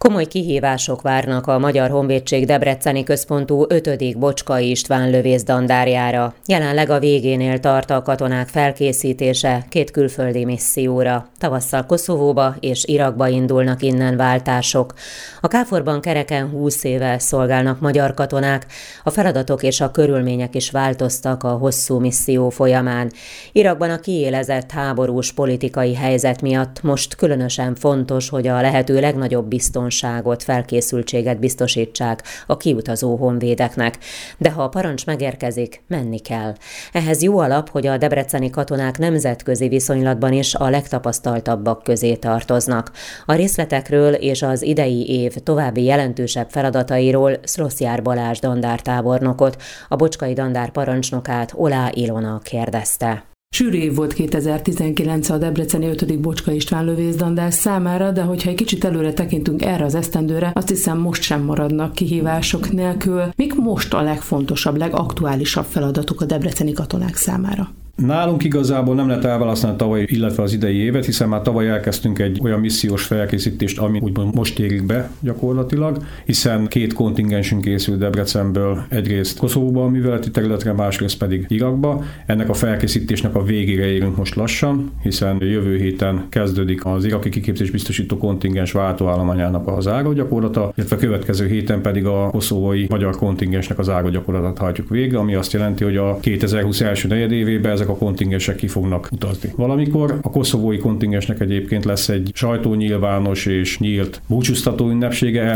Komoly kihívások várnak a Magyar Honvédség debreceni központú 5. Bocskai István lövészdandáriára. Jelenleg a végénél tart a katonák felkészítése 2 külföldi misszióra. Tavasszal Koszovóba és Irakba indulnak innen váltások. A KFOR-ban kereken 20 éve szolgálnak magyar katonák, a feladatok és a körülmények is változtak a hosszú misszió folyamán. Irakban a kiélezett háborús politikai helyzet miatt most különösen fontos, hogy a lehető legnagyobb biztonságot, felkészültséget biztosítsák a kiutazó honvédeknek. De ha a parancs megérkezik, menni kell. Ehhez jó alap, hogy a debreceni katonák nemzetközi viszonylatban is a legtapasztaltabbak közé tartoznak. A részletekről és az idei év további jelentősebb feladatairól Szlossjár Balázs dandártábornokot, a bocskai dandár parancsnokát, Olá Ilona kérdezte. Sűrű év volt 2019 a debreceni 5. Bocskai István lövészdandár számára, de hogyha egy kicsit előre tekintünk erre az esztendőre, azt hiszem most sem maradnak kihívások nélkül. Mik most a legfontosabb, legaktuálisabb feladatok a debreceni katonák számára? Nálunk igazából nem lehet elválasztani tavaly, illetve az idei évet, hiszen már tavaly elkezdtünk egy olyan missziós felkészítést, ami úgymond most érik be gyakorlatilag, hiszen 2 kontingensünk készült Debrecenből, egyrészt Koszovóba a műveleti területre, másrészt pedig Irakba. Ennek a felkészítésnek a végére érünk most lassan, hiszen jövő héten kezdődik az iraki kiképzés biztosító kontingens váltóállományának a zárógyakorlata, illetve következő héten pedig a koszovói magyar kontingensnek a zárógyakorlatát hajtjuk végre, ami azt jelenti, hogy a 2020 első negyedévében ezek a kontingensek ki fognak utazni. Valamikor a koszovói kontingensnek egyébként lesz egy sajtónyilvános és nyílt búcsúztató ünnepsége,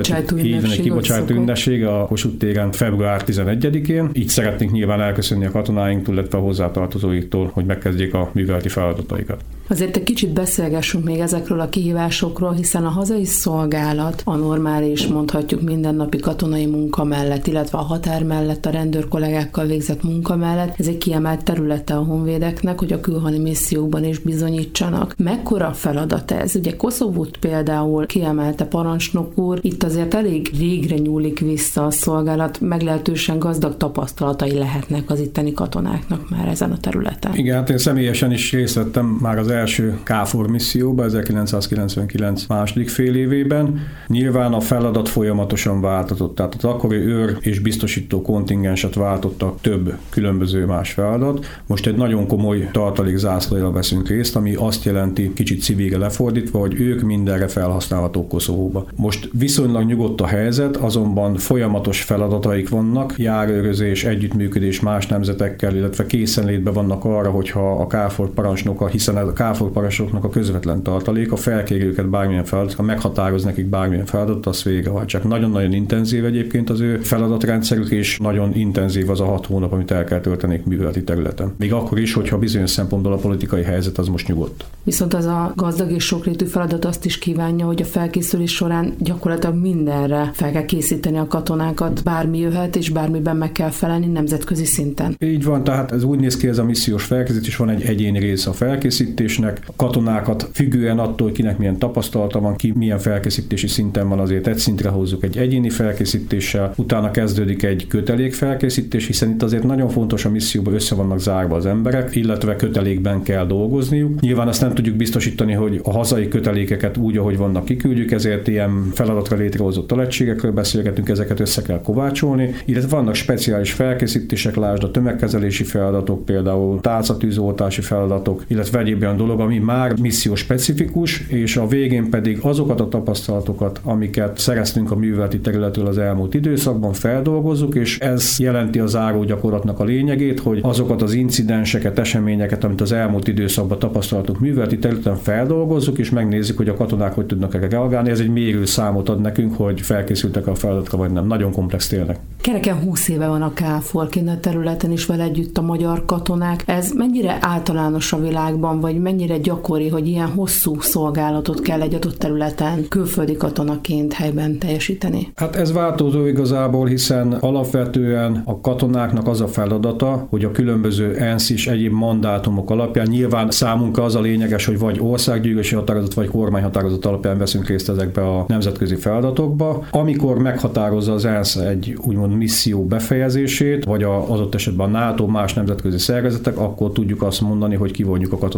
egy kibocsátó ünnepsége a Kossuth téren február 11-én. Így szeretnénk nyilván elköszönni a katonáinktól, illetve a hozzátartozóiktól, hogy megkezdjék a műveleti feladataikat. Azért egy kicsit beszélgessünk még ezekről a kihívásokról, hiszen a hazai szolgálat a normális, mondhatjuk mindennapi katonai munka mellett, illetve a határ mellett, a rendőrkollégákkal végzett munka mellett, ez egy kiemelt területe a honvédeknek, hogy a külhoni missziókban is bizonyítsanak. Mekkora feladat ez? Ugye Koszovót például kiemelte parancsnok úr, itt azért elég régre nyúlik vissza a szolgálat, meglehetősen gazdag tapasztalatai lehetnek az itteni katonáknak már ezen a területen. Igen, hát én személyesen is részt vettem már az első KFOR misszióban 1999 második fél évében. Nyilván a feladat folyamatosan változott, tehát az akkori őr és biztosító kontingenset váltottak több különböző más feladat. Most egy nagyon komoly tartalék zászlójával veszünk részt, ami azt jelenti, kicsit civilre lefordítva, hogy ők mindenre felhasználhatók Koszovóba. Most viszonylag nyugodt a helyzet, azonban folyamatos feladataik vannak, járőrözés, együttműködés más nemzetekkel, illetve készenlétben vannak arra, hogyha a KFOR parancsnoka, hiszen a KFOR parancsnoknak a közvetlen tartalék, a felkéri őket bármilyen feladat, ha meghatároz nekik bármilyen feladatot, az végrehajtsák. Nagyon-nagyon intenzív egyébként az ő feladatrendszerük, és nagyon intenzív az a 6 hónap, amit el kell tölteniük műveleti területen. Még akkor is, hogyha bizonyos szempontból a politikai helyzet az most nyugodt. Viszont az a gazdag és sokrétű feladat azt is kívánja, hogy a felkészülés során gyakorlatilag mindenre fel kell készíteni a katonákat, bármi jöhet, és bármiben meg kell felelni nemzetközi szinten. Így van, tehát ez úgy néz ki, ez a missziós felkészítés, van egy egyéni része a felkészítésnek. A katonákat függően attól, hogy kinek milyen tapasztalata van, ki milyen felkészítési szinten van, azért egy szintre hozzuk egy egyéni felkészítéssel, utána kezdődik egy kötelékfelkészítés, hiszen itt azért nagyon fontos, a misszióban össze vannak zárva az emberek, illetve kötelékben kell dolgozniuk. Nyilván azt nem tudjuk biztosítani, hogy a hazai kötelékeket úgy, ahogy vannak, kiküldjük, ezért ilyen feladatra létrehozott alegységekről beszélgetünk, ezeket össze kell kovácsolni, illetve vannak speciális felkészítések, lásd a tömegkezelési feladatok, például tálcatűzoltási feladatok, illetve egyéb olyan dolog, ami már misszió specifikus, és a végén pedig azokat a tapasztalatokat, amiket szereztünk a műveleti területről az elmúlt időszakban, feldolgozzuk, és ez jelenti a záró gyakorlatnak a lényegét, hogy azokat az incidenseket, eseményeket, amit az elmúlt időszakban tapasztaltunk műveleti területen, feldolgozzuk, és megnézzük, hogy a katonák hogy tudnak erre reagálni. Ez egy mérőszámot ad nekünk, hogy felkészültek a feladatra, vagy nem. Nagyon komplex tényleg. Kereken 20 éve van a KFOR kint a területen is vele együtt a magyar katonák. Ez mennyire általános a világban, vagy mennyire gyakori, hogy ilyen hosszú szolgálatot kell egy adott területen külföldi katonaként helyben teljesíteni? Hát ez változó igazából, hiszen alapvetően a katonáknak az a feladata, hogy a különböző ENSZ és egyéb mandátumok alapján, nyilván számunkra az a lényeges, hogy vagy országgyűlési határozat, vagy kormányhatározat alapján veszünk részt ezekbe a nemzetközi feladatokba. Amikor meghatározza az ENSZ egy úgymond misszió befejezését, vagy adott esetben a NATO, más nemzetközi szervezetek, akkor tudjuk azt mondani, hogy kivonjuk a katonáinkat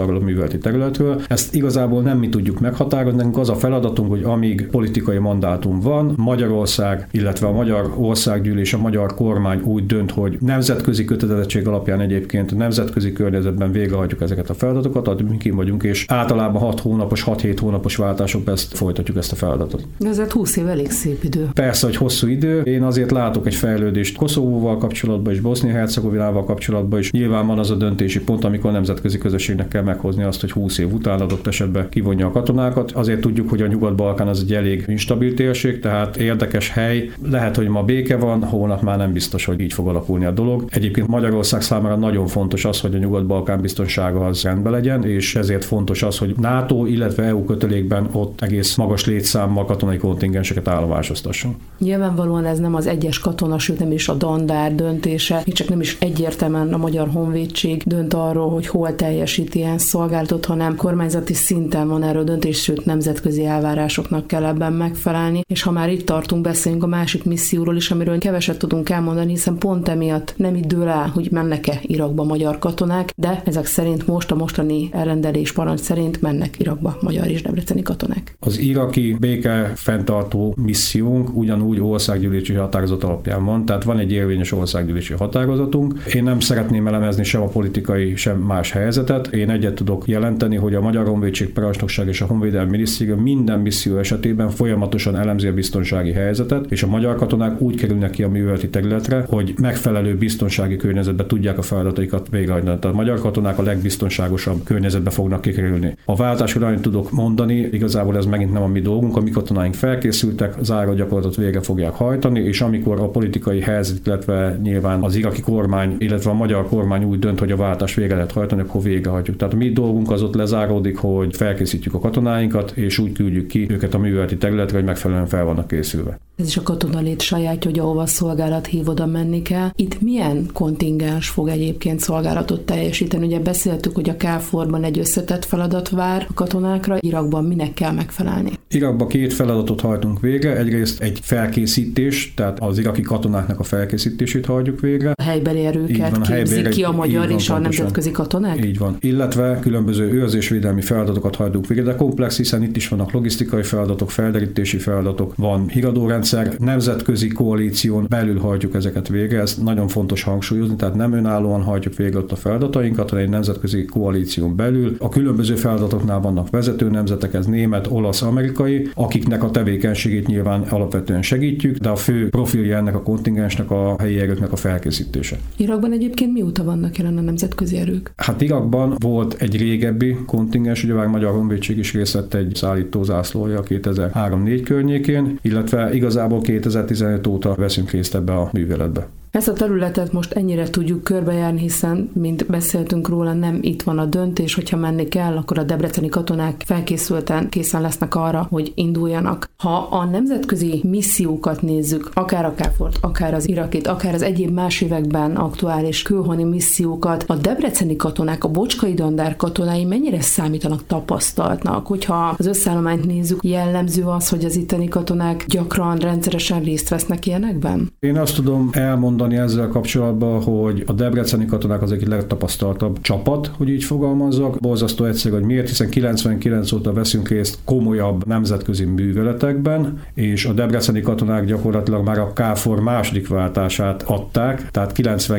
arról a műveleti területről. Ezt igazából nem mi tudjuk meghatározni, nekünk az a feladatunk, hogy amíg politikai mandátum van, Magyarország, illetve a Magyar Országgyűlés, a magyar kormány úgy dönt, hogy nemzetközi kötelezettség alapján egyébként nemzetközi környezetben végrehajtjuk ezeket a feladatokat, addig mi kim vagyunk, és általában 6-7 hónapos váltásokban folytatjuk ezt a feladatot. Ez 20 év elég szép idő. Persze, hogy hosszú idő. Én azért látok egy fejlődést Koszovóval kapcsolatban és Bosznia-Hercegovinával kapcsolatban is. Nyilván van az a döntési pont, amikor a nemzetközi közösségnek kell meghozni azt, hogy 20 év után adott esetben kivonja a katonákat. Azért tudjuk, hogy a Nyugat-Balkán az egy elég instabil térség, tehát érdekes hely. Lehet, hogy ma béke van, holnap már nem biztos, hogy így fog alakulni a dolog. Egyébként Magyarország számára nagyon fontos az, hogy a Nyugat-Balkán biztonsága az rendben legyen, és ezért fontos az, hogy NATO, illetve EU kötelékben ott egész magas létszámmal katonai kontingenseket állomásoztasson. Nyilvánvalóan ez nem az egyes katona, sőt nem is a dandár döntése, csak nem is egyértelműen a Magyar Honvédség dönt arról, hogy hol teljesít ilyen szolgálatot, hanem kormányzati szinten van erről döntés, sőt nemzetközi elvárásoknak kell ebben megfelelni. És ha már itt tartunk, beszéljünk a másik misszióról is, amiről keveset tudunk elmondani, hiszen pont emiatt nem itt dől el, hogy mennek-e Irakba magyar katonák, de ezek szerint most a mostani elrendelés parancs szerint mennek Irakba magyar és debreceni katonák. Az iraki béke fenntartó missziónk ugyanúgy országgyűlési határozat alapján van, tehát van egy érvényes országgyűlési határozatunk. Én nem szeretném elemezni sem a politikai, sem más helyzetet. Én egyet tudok jelenteni, hogy a Magyar Honvédség parancsnokság és a Honvédelmi Minisztérium minden misszió esetében folyamatosan elemzi a biztonsági helyzetet, és a magyar katonák úgy kerülnek ki a műveleti területre, hogy megfelelő biztonsági környezetben tudják a feladataikat végrehajtani. Tehát a magyar katonák a legbiztonságosabb környezetbe fognak kikerülni. A váltásról annyit tudok mondani, igazából ez megint nem a mi dolgunk, a mi katonáink felkészültek, záró gyakorlatot végre fogják hajtani, és amikor a politikai helyzet, illetve nyilván az iraki kormány, illetve a magyar kormány úgy dönt, hogy a váltás végre lehet hajtani, akkor végrehajtjuk. Tehát a mi dolgunk az ott lezáródik, hogy felkészítjük a katonáinkat, és úgy küldjük ki őket a műveleti területre, hogy megfelelően fel vannak készülve. Ez is a katonalét sajátja, hogy ahova szolgálat hív, oda menni kell. Itt milyen kontingens fog egyébként szolgálatot teljesíteni? Ugye beszéltük, hogy a KFOR-ban egy összetett feladat vár a katonákra, Irakban minek kell megfelelni? Irakban 2 feladatot hajtunk végre. Egyrészt egy felkészítés, tehát az iraki katonáknak a felkészítését hajtjuk végre. A helybeli erőket képzik ki a magyar és a nemzetközi katonák? Így van. Illetve különböző őrzésvédelmi feladatokat hajtunk végre, de komplex, hiszen itt is vannak logisztikai feladatok, felderítési feladatok, van híradórendszer, nemzetközi koalíción belül hajtjuk ezeket végre, ez nagyon fontos hangsúlyozni, tehát nem önállóan hajtjuk végre ott a feladatainkat, hanem egy nemzetközi koalíción belül. A különböző feladatoknál vannak vezető nemzetek, ez német, olasz, amerikai, akiknek a tevékenységét nyilván alapvetően segítjük, de a fő profilja ennek a kontingensnek a helyi erőknek a felkészítése. Irakban egyébként mióta vannak jelen a nemzetközi erők? Hát Irakban volt egy régebbi kontingens, ugye a Magyar Honvédség is részt vett egy szállító zászlója 2003-4 környékén, illetve igazából 2015 óta veszünk részt ebbe a műveletbe. Ezt a területet most ennyire tudjuk körbejárni, hiszen, mint beszéltünk róla, nem itt van a döntés, hogyha menni kell, akkor a debreceni katonák felkészülten készen lesznek arra, hogy induljanak. Ha a nemzetközi missziókat nézzük, akár a KFOR-t, akár az irakit, akár az egyéb más években aktuális külhoni missziókat, a debreceni katonák, a bocskai dandár katonái mennyire számítanak tapasztaltnak? Hogyha az összeállományt nézzük, jellemző az, hogy az itteni katonák gyakran, rendszeresen részt vesznek ilyenekben? Én azt tudom elmondani ezzel kapcsolatban, hogy a debreceni katonák az egyik legtapasztaltabb csapat, hogy így fogalmazzak. Borzasztó egyszerű, hogy miért, hiszen 99 óta veszünk részt komolyabb nemzetközi műveletekben, és a debreceni katonák gyakorlatilag már a KFOR második váltását adták, tehát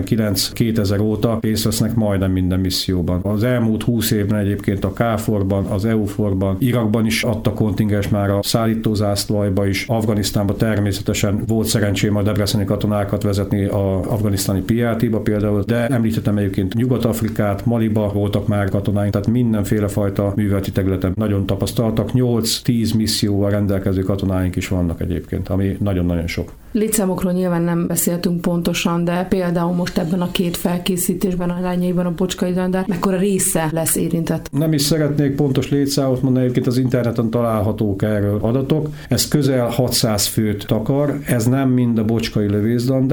99-2000 óta részt vesznek majdnem minden misszióban. Az elmúlt 20 évben egyébként a KFOR-ban, az EUFOR-ban, Irakban is adta kontingens már a szállítózászlóba is, Afganisztánban természetesen volt szerencsém a debreceni katonákat vezetni a afganisztáni PRT-ba például, de említettem egyébként Nyugat-Afrikát, Maliba voltak már katonáink, tehát mindenféle fajta műveleti területen nagyon tapasztaltak. 8-10 misszióval rendelkező katonáink is vannak egyébként, ami nagyon-nagyon sok. Létszámokról nyilván nem beszéltünk pontosan, de például most ebben a 2 felkészítésben, a lányaiban a bocskai dandár, mekkora része lesz érintett? Nem is szeretnék pontos létszámot mondani, egyébként az interneten találhatók erről adatok. Ez közel 600 főt takar, ez nem mind a bocskai lövészdandártól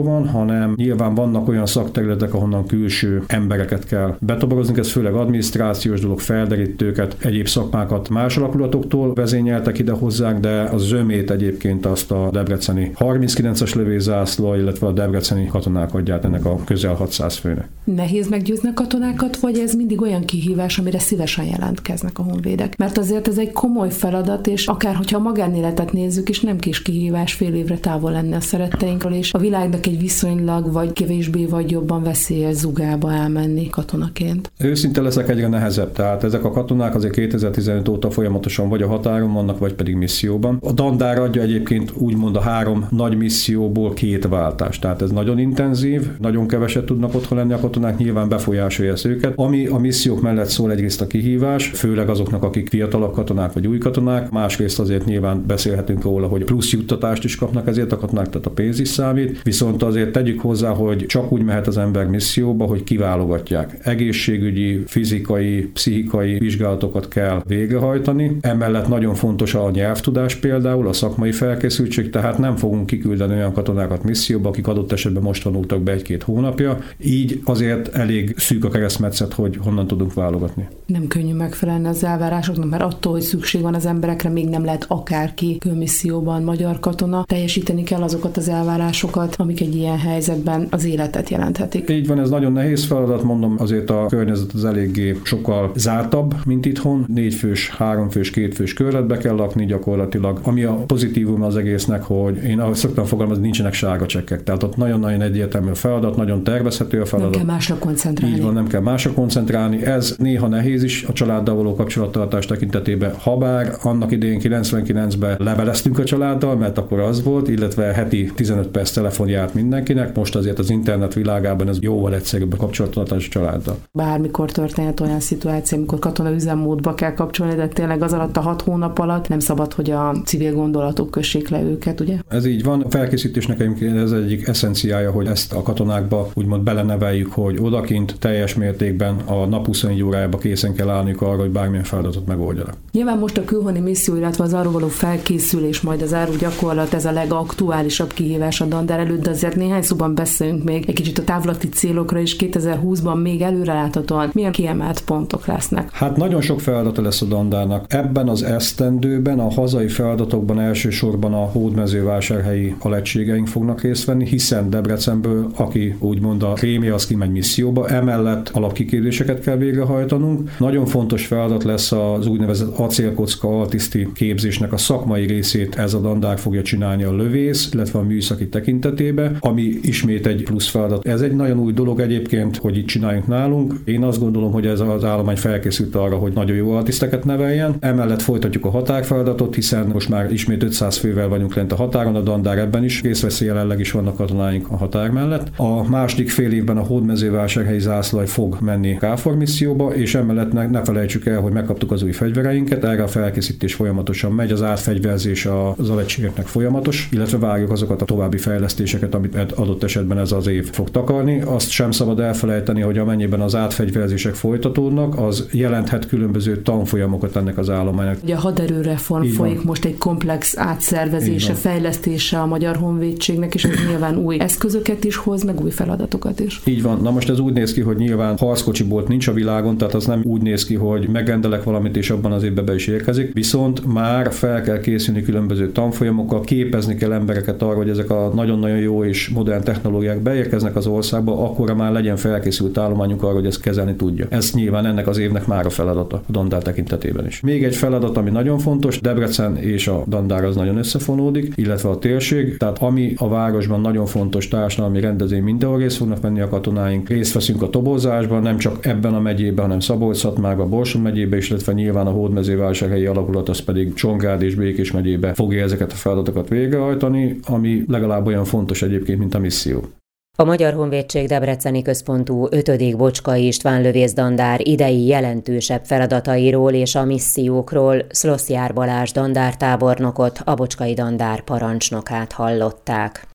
van, hanem nyilván vannak olyan szakterületek, ahonnan külső embereket kell betoborozni, ez főleg adminisztrációs dolog, felderítőket, egyéb szakmákat más alakulatoktól vezényeltek ide hozzánk, de az zömét egyébként azt a debreceni 39-es lövészzászló, illetve a debreceni katonák adják ennek a közel 600 főnek. Nehéz meggyőzni a katonákat, vagy ez mindig olyan kihívás, amire szívesen jelentkeznek a honvédek? Mert azért ez egy komoly feladat, és akár hogyha a magánéletet nézzük, és nem kis kihívás fél évre távol lenni a szeretteinkről, és a világnak egy viszonylag vagy kevésbé vagy jobban veszélyes zugába elmenni katonaként. Őszinte leszek, egyre nehezebb. Tehát ezek a katonák azért 2015 óta folyamatosan vagy a határon vannak, vagy pedig misszióban. A dandár adja egyébként úgymond a 3 nagy misszióból 2 váltást. Tehát ez nagyon intenzív, nagyon keveset tudnak otthon lenni a katonák, nyilván befolyásolja ezt őket. Ami a missziók mellett szól, egyrészt a kihívás, főleg azoknak, akik fiatalabb katonák vagy új katonák, másrészt azért nyilván beszélhetünk róla, hogy plusz juttatást is kapnak ezért a katonák, tehát a pénz is számít, viszont azért tegyük hozzá, hogy csak úgy mehet az ember misszióba, hogy kiválogatják. Egészségügyi, fizikai, pszichikai vizsgálatokat kell végrehajtani. Emellett nagyon fontos a nyelvtudás például, a szakmai felkészültség, tehát nem fogunk kiküldeni olyan katonákat misszióba, akik adott esetben most vonultak be 1-2 hónapja. Így azért elég szűk a keresztmetszet, hogy honnan tudunk válogatni. Nem könnyű megfelelni az elvárásoknak, mert attól, hogy szükség van az emberekre, még nem lehet akárki külmisszióban magyar katona. Teljesíteni kell azokat az elvárásokat, amik egy ilyen helyzetben az életet jelenthetik. Így van, ez nagyon nehéz feladat, mondom, azért a környezet az eléggé sokkal zártabb, mint itthon. 4 fős, 3 fős, 2 fős körletbe kell lakni gyakorlatilag. Ami a pozitívum az egésznek, hogy én ahogy szoktam fogalmazni, nincsenek sárga csekkek. Tehát ott nagyon-nagyon egyértelmű a feladat, nagyon tervezhető a feladat. Nem kell másra koncentrálni. Így van, nem kell másra koncentrálni. Ez néha nehéz is a családdal való kapcsolattartás tekintetében, habár annak idején 99-ben leveleztünk a családdal, mert akkor az volt, illetve heti 15 perc telefon járt mindenkinek. Most azért az internet világában ez jóval egyszerűbb a kapcsolattartás a családdal. Bármikor történhet olyan szituáció, amikor katona üzemmódba kell kapcsolni, de tényleg az alatt a 6 hónap alatt nem szabad, hogy a civil gondolatok kössék le őket, ugye? Ez így van. A felkészítésnek ez egyik eszenciája, hogy ezt a katonákba úgymond beleneveljük, hogy odakint teljes mértékben a nap 24 órájában készen kell állniuk arra, hogy bármilyen feladatot megoldjanak. Nyilván most a külhoni misszió, illetve az arról való felkészülés, majd az áru gyakorlat, ez a legaktuálisabb kihívás a dandár előtt, de azért néhány szóban beszéljünk még egy kicsit a távlati célokra is 2020-ban még előreláthatóan milyen kiemelt pontok lesznek. Hát nagyon sok feladata lesz a dandárnak. Ebben az esztendőben a hazai feladatokban elsősorban a hódmezővásárhelyi alegységeink fognak részt venni, hiszen Debrecenből, aki úgymond a krémje, az kimegy misszióba, emellett alapkiképzéseket kell végrehajtanunk. Nagyon fontos feladat lesz az úgynevezett acélkocka altiszti képzésnek a szakmai részét, ez a dandár fogja csinálni a lövész, illetve a műszaki tekintetébe, ami ismét egy plusz feladat. Ez egy nagyon új dolog egyébként, hogy itt csináljunk nálunk. Én azt gondolom, hogy ez az állomány felkészült arra, hogy nagyon jó altiszteket neveljen. Emellett folytatjuk a határfeladatot, hiszen most már ismét 500 fővel vagyunk lent a határon, a dandár ebben is részt vesz, jelenleg is vannak katonáink a határ mellett. A második fél évben a hódmezővásárhelyi zászlaj fog menni KFOR misszióba, és emellett ne felejtsük el, hogy megkaptuk az új fegyvereinket, erre a felkészítés folyamatosan megy, az átfegyverzés az alegységeknek folyamatos, illetve várjuk azokat a további fejlesztéseket, amit adott esetben ez az év fog takarni. Azt sem szabad elfelejteni, hogy amennyiben az átfegyverzések folytatódnak, az jelenthet különböző tanfolyamokat ennek az állománynak. Ugye a haderőreform folyik most egy komplex átszervezése, fejlesztése a Magyar Honvédségnek, és ez nyilván új eszközöket is hoz, meg új feladatokat is. Így van. Na most ez úgy néz ki, hogy nyilván harckocsibolt nincs a világon, tehát az nem úgy néz ki, hogy megrendelek valamit, és abban az évben be is érkezik. Viszont már fel kell készülni különböző tanfolyamokkal, képezni kell embereket arra, hogy ezek a nagyon-nagyon jó és modern technológiák beérkeznek az országba, akkor már legyen felkészült állományunk arra, hogy ezt kezelni tudja. Ez nyilván ennek az évnek már a feladata a dandár tekintetében is. Még egy feladat, ami nagyon fontos, Debrecen és a dandár az nagyon összefonódik, illetve a térség, tehát ami a városban nagyon fontos társadalmi rendezvény, mindenhol részt fognak venni a katonáink. Részt veszünk a toborzásban, nem csak ebben a megyében, hanem Szabolcs-Szatmárban, Borsod megyében is, illetve nyilván a hódmezővásárhelyi alakulat az pedig Csongrád és Békés megyébe fogja ezeket a feladatokat végrehajtani, ami legalább olyan fontos egyébként, mint a misszió. A Magyar Honvédség debreceni központú 5. Bocskai István lövészdandár idei jelentősebb feladatairól és a missziókról Szlossjár Balázs dandártábornokot, a Bocskai dandár parancsnokát hallották.